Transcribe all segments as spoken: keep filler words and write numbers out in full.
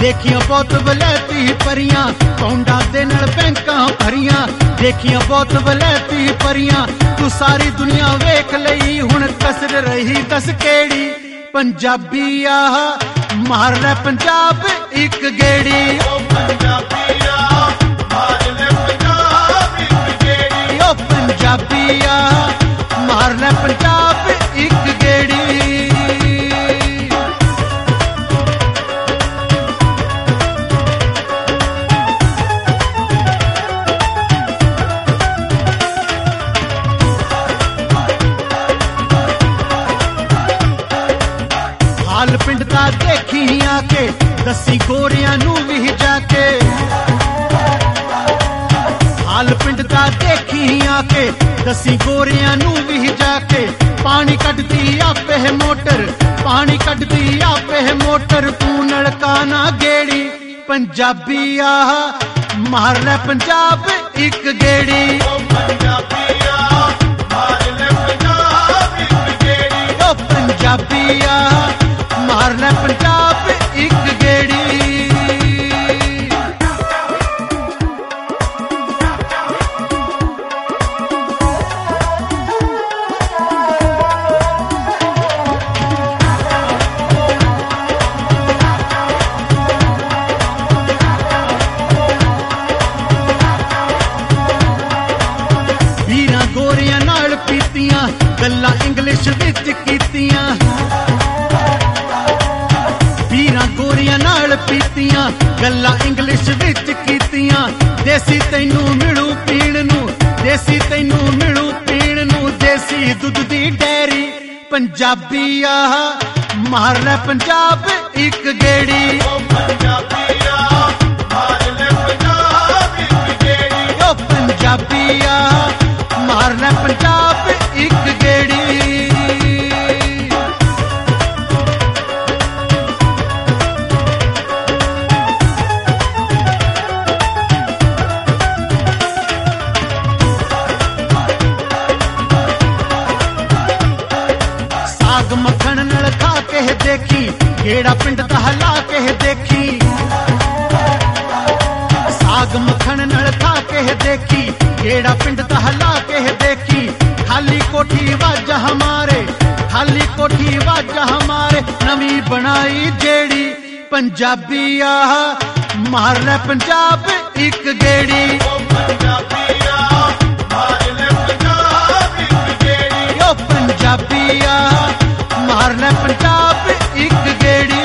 देखिया बहुत वलैती परियां पौंडा दे नाल बैंकां भरियां देखिया बहुत वलैती परियां तू सारी दुनिया वेख लई हुण कसर रही दस केड़ी पंजाबी आह मार ले पंजाब एक गेड़ी ओ पंजाबी आह मार ले पंजाब एक गेड़ी ओ पंजाबी आह मार ले पंजाब एक गेड़ी हाल पिंड दा देखी आके दसी गोरियां नू भी जाके हाल पिंड दा देखी आके दसी गोरियां नू भी जाके पानी कटदी आपे है मोटर पानी कटदी आपे है मोटर तू नलका ना गेड़ी पंजाबी आह मार ले पंजाब एक गेड़ी ओ पंजाबी आह मार ले पंजाब एक गेड़ी ओ पंजाबी आह मार ले पंजाब एक गेड़ी ਵੀਰਾਂ ਗੋਰੀਆਂ ਨਾਲ ਪੀਤੀਆਂ ਗੱਲਾਂ ਇੰਗਲਿਸ਼ ਵਿੱਚ ਕੀਤੀਆਂ ਵੀਰਾਂ ਗੋਰੀਆਂ ਨਾਲ ਪੀਤੀਆਂ ਗੱਲਾਂ ਇੰਗਲਿਸ਼ ਵਿੱਚ ਕੀਤੀਆਂ ਦੇਸੀ ਤੈਨੂੰ ਮਿਲੂ ਪੀਣ ਨੂੰ ਦੇਸੀ ਤੈਨੂੰ ਮਿਲੂ ਪੀਣ ਨੂੰ ਦੇਸੀ ਦੁੱਧ ਦੀ ਡੈਰੀ ਪੰਜਾਬੀ ਆਹ ਮਾਰ ਲੈ ਪੰਜਾਬ ਇੱਕ ਗੇੜੀ ਓ ਪੰਜਾਬੀ ਆਹ ਮਾਰ ਲੈ ਪੰਜਾਬ ਇੱਕ ਗੇੜੀ ਓ ਪੰਜਾਬੀ ਆਹ ਮਾਰ ਲੈ ਪੰਜਾਬ ਇੱਕ ਗੇੜੀ साग मखन नल खा के देखी केड़ा पिंड दा हला के देखी साग मखन नल खा के देखी केड़ा पिंड दा हला के देखी खाली कोठी वाज हमारे खाली कोठी वाज हमारे नवी बनाई जेड़ी पंजाबी आह मार ले पंजाब एक गेड़ी ओ पंजाबी आह मार ले पंजाब एक गेड़ी ओ पंजाबी आह मार ले पंजाब एक गेड़ी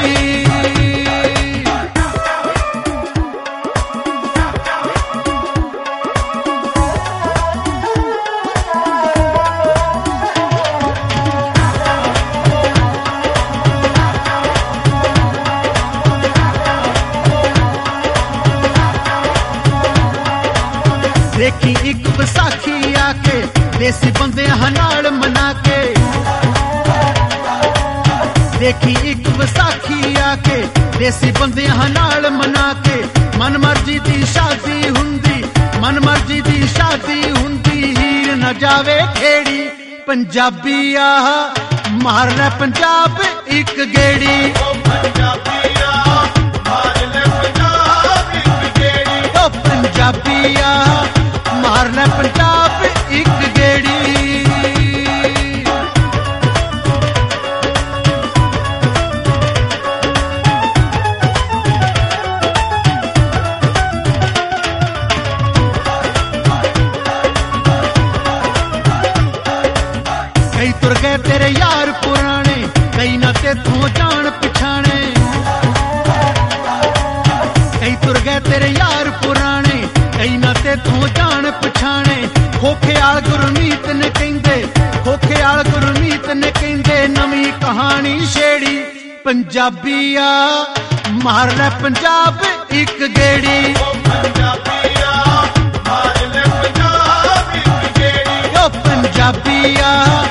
देखी एक विसाखी आके देसी बंदे नाल मना के देखी एक विसाखी आके देसी बंदे नाल मना के मन मर्जी दी शादी हुंदी मन मर्जी दी शादी हुंदी हीर न जावे खेड़ी पंजाबी आह मार ले पंजाब एक गेड़ी ओ पंजाबी आह मार ले पंजाब एक गेड़ी ओ पंजाबी आह मार ले पंजाब एक गेड़ी कई तुर गए तेरे यार पुराने कई ना तेथों जान पिछाने कई तुर गए तेरे यार पुराने कई ना तेथों जान पिछाने खोखेआल गुरमीत ने कहंदे खोखेआल गुरमीत ने कहंदे नवी कहानी छेड़ी पंजाबी आह मार ले पंजाब एक गेड़ी ओ पंजाबी आह मार ले पंजाब एक गेड़ी ओ पंजाबी आह